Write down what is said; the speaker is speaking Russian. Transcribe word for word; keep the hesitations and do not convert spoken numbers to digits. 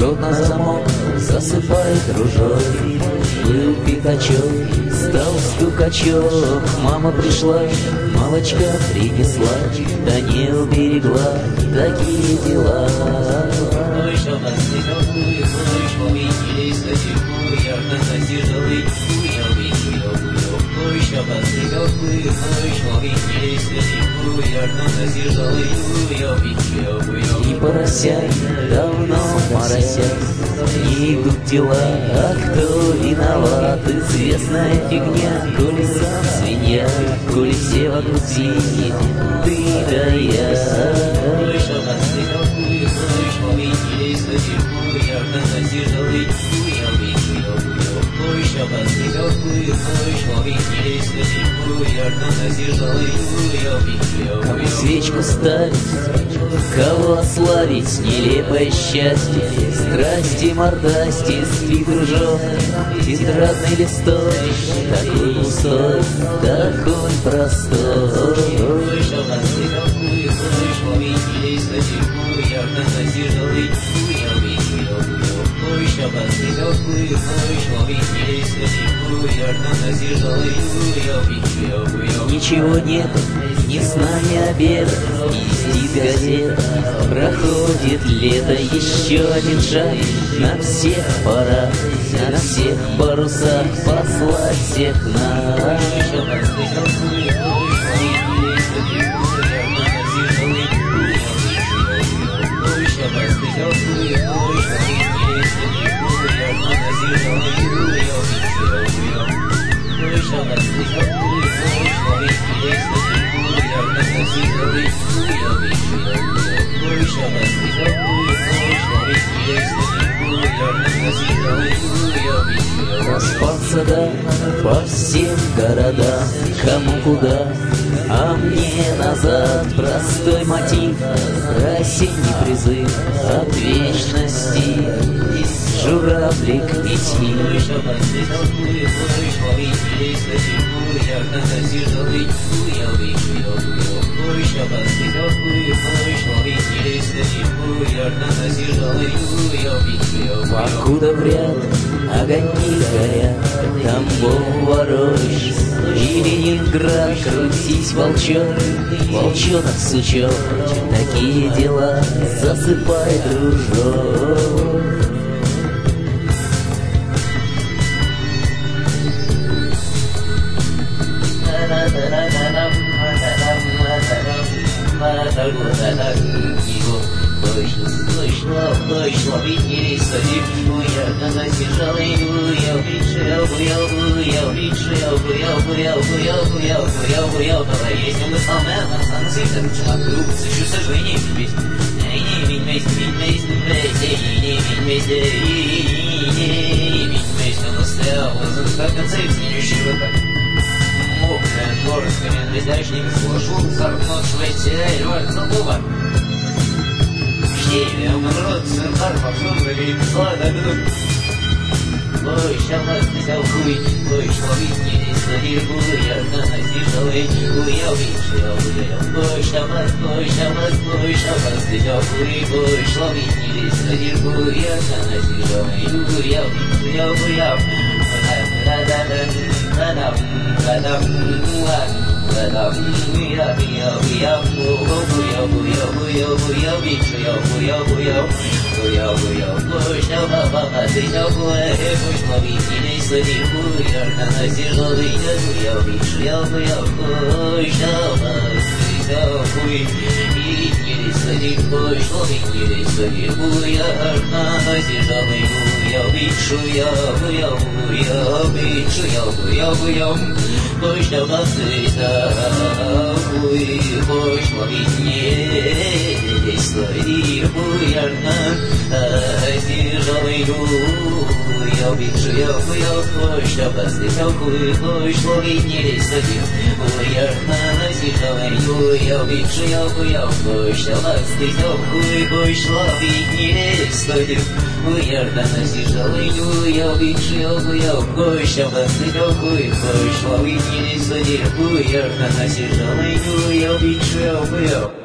рот на замок, засыпает ружой. Был пятачок, стал стукачок, мама пришла, молочка принесла, да не уберегла, такие дела. И порося давно морося, не идут дела, а кто виноват? Известная фигня, коли сам свинья, коли все вокруг свиньи, ты да я. Кому свечку ставить, кого ославить, нелепое счастье, страсти, мордасти, спит дружок, тетрадный листок, такой пустой, такой простой. Ничего нет, ни сна, ни обеда, не висит газета. Проходит лето, еще один шаг, на всех пора, на всех парусах послать всех нас. Распался, да, по всем городам, кому куда, а мне назад. Простой мотив, осенний призыв от вечности, журавлик летит. Покуда в ряд огоньки горят, Тамбов, Воронеж и Ленинград, крутись, волчок, волчонок, сучок, такие дела, засыпай, дружок. Вышло, вышло, ведь не стоит, уярно засижал и буял, бичел, буял, буял, бичел, буял, буял, буял, буял, буял, буял, давай ездим мы сломаем, на станции, так чувак, группа, сыщу сожжение, ведь не ведь вместе, ведь вместе, вместе, не ведь вместе, не ведь вместе, он стоял, как концепт, снижущий вот так. Мокрый город, с камен блестящими, слышу, сорвнут швейце, рвать забыва. Я умру, сын Харпа, всюду переписала, да беду. Ой, щала, взял хуй, ой, шловить, не рисуй, буярка, насижал, эй, буял, вишел, буял. Ой, щала, ой, щала, ой, щала, взял хуй, ой, шловить, не рисуй, буярка, насижал, эй, буял, вишел, буял. Та-дам, та-дам, та-дам, Та-дам, буя, буя, буя, буя, буя, буя, буя, буя, буя, буя, буя, буя, буя, баба, ты такое, пошла видней, слади, буя, на тяжелый, буя, буя, буя, буя, ты такой, и не слади, пошла видней, слади, буя, на тяжелый, буя, буя, буя, буя, буя, буя, буя, Пошла басыса, хуй, пошла видней, слади, буярна, тяжелый буя, буя, буя, пошла басыса, хуй, пошла видней, слади, буярна, тяжелый буя, буя, буя, пошла басыса, хуй, пошла видней, слади, буярна, тяжелый буя, буя, буя, пошла басыса, хуй, пошла видней. Не садир, буяр, на насижал, и буял, бичуял, буял.